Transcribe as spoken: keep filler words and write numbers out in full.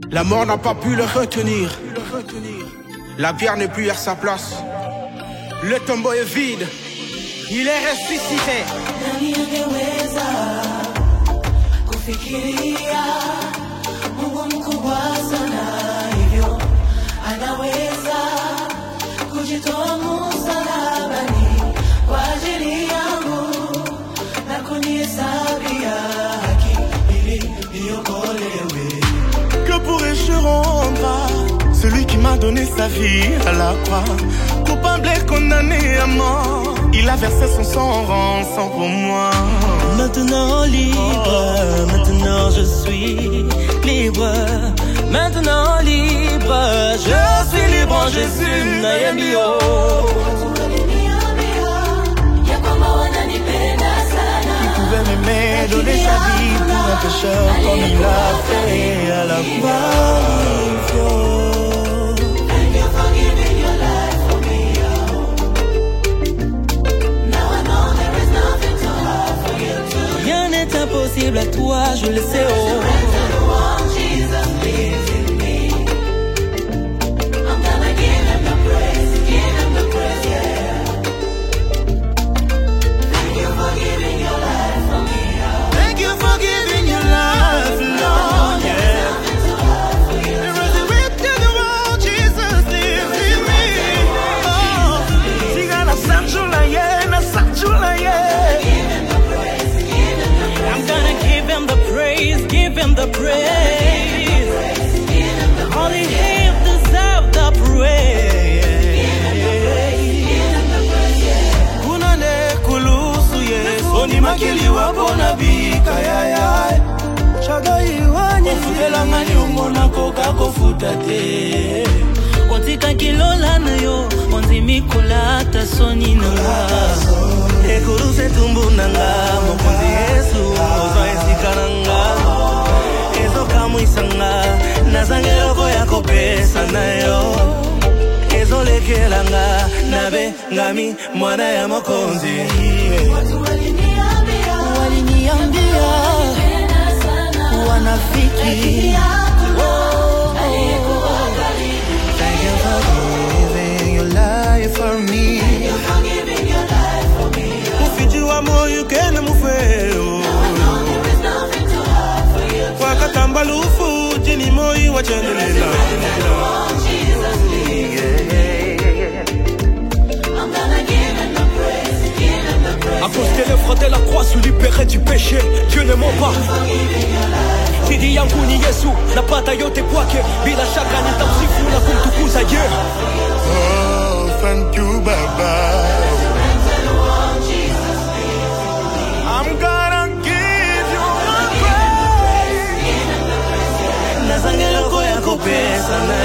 La mort n'a pas pu le retenir. La bière n'est plus à sa place. Le tombeau est vide. Il est ressuscité. Nani angeweza kufikiria Mungu mkubwa sana hivyo anaweza kujitoa msalabani kwa ajili yangu na kunihesabia haki ili niokolewe. Que pourrais-je rendre à celui qui m'a donné sa vie à la croix? Coupable et condamné à mort, il a versé son sang en rançon pour moi. Maintenant libre, maintenant je suis libre. Maintenant libre, je suis libre en Jésus. Nayambio. Il pouvait m'aimer, donner sa vie pour un pécheur comme il a fait à la croix. Rien n'est impossible à toi, je le sais. Oh. Give him the praise. Only him deserve the praise. Kunane kulusu Yesu Oni makili wapona bika ya ya Chagai wanye Ofudela ngani umona koka kofuta te Otika kilola na yo Onzi mikula ata soni nanga Ekuruse tumbu nanga Mokunzi Yesu Ozo esika nanga Ezo kamu isanga Nazangero yako pesa na yo Ezo lekelanga Nabe ngami mwana ya mokonzi Watu waliniambia Waliniambia Wanafiki Thank you for giving your life for me. Thank you for giving your life for me. Mufijua moyo kena mufeo. Wakatamba lufu jini moyo wachendelela. À cause de l'œuvre de la croix, sous libéré du péché, Dieu ne ment pas. Tidi yangu ni Yesu, napata yote kwake, bila shaka nitamsifu na kumtukuza yeye. Oh, thank you, Baba. I'm gonna give you my praise. Nazangelo yako pesa na